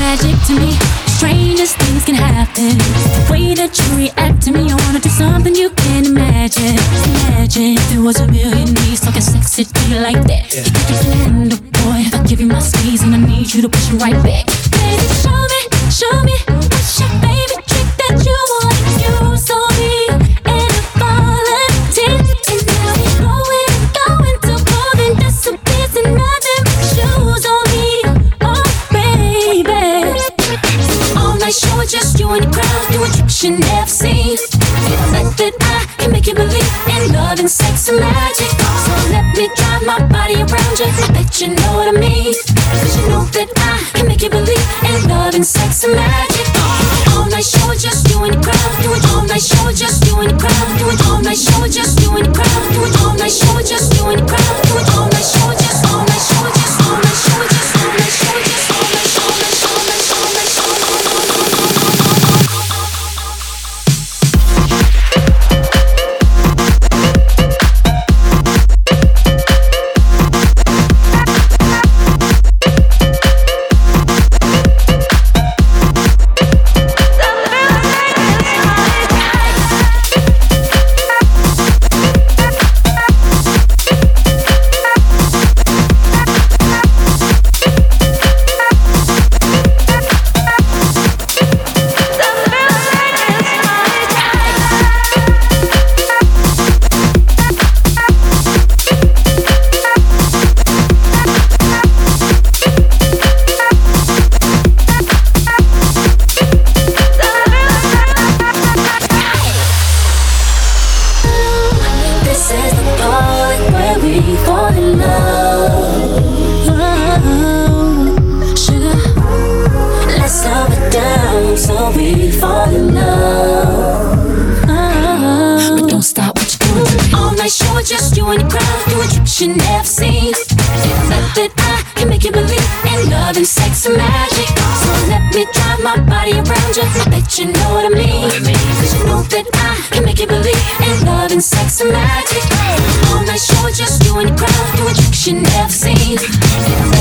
magic to me. Strangest things can happen. The way that you react to me, I wanna do something you can't imagine. Imagine if there was a million ways talking sexy to you like that. You think you can handle, boy? If I give you my squeeze and I need you to push it right back. Baby, show me what's your favorite trick that you wanna use on me. And I'm falling, and now we're going to cold and disappears and nothing but shoes on me. Oh, baby. All night show with just you and the crowd, doing tricks you never seen. Like that I can make you believe in love and sex and magic. So let me drive my body around you, I bet you know what I mean. Cause you know that I can make you believe in love and sex and magic. All night show with just you and the crowd, do it all night show with just you and the crowd, do it all night show with just you and the crowd, do it all night show with just you and the crowd, do it all night show with just all night show with just all night show with just all night show with just all night show with just all night show with just all night show with you never seen. Like that I can make you believe in love and sex and magic. So let me drive my body around you, I bet you know what I mean. Cause you know that I can make you believe in love and sex and magic. All night show with just you and the crowd, doing tricks you never seen.